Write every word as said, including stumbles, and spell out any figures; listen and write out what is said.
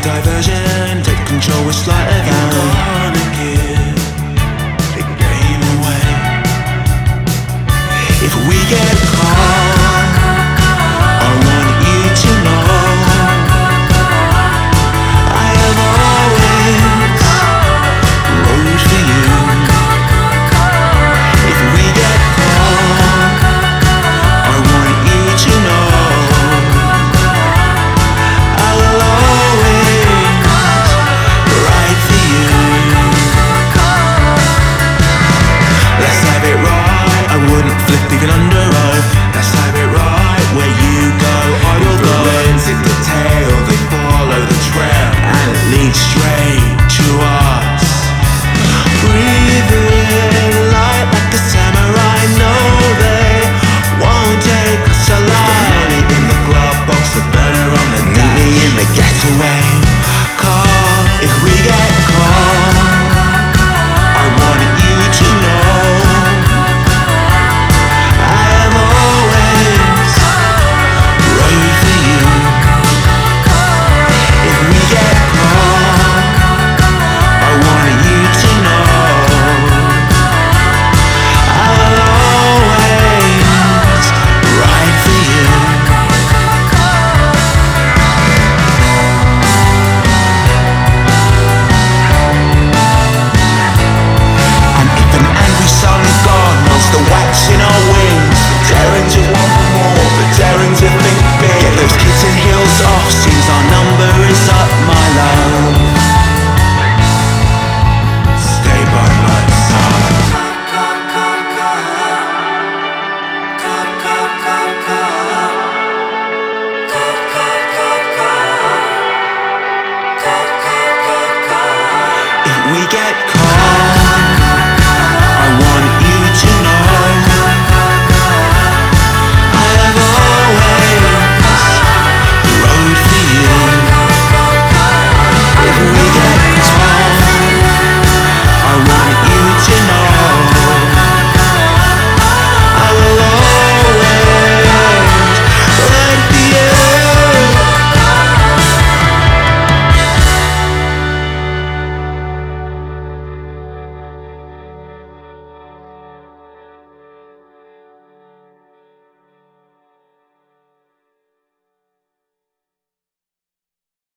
diversion, take control with sleight of hand. You're gonna give the game away if we get caught. I want you to know I have always rode for you. If we get caught, I want you to know I will always ride for you. Let's have it right, I wouldn't flip even under rope. Let's have it right, where you go, I will go. The winds hit the tail, they follow the trail, and it leads straight to us. Breathe in light like a samurai, no they won't take us alive. Money in the glove box, the burner on the dash. Meet me in the getaway car if we get caught. I want you to know I have always rode for you. If we get caught, I want you to know I will always ride for you. And if an angry sun god wants the wax in our wings, daring to want more, but daring to think big. Get those kitten heels off, seems our number is up, my love. Stay by my side. If we get caught,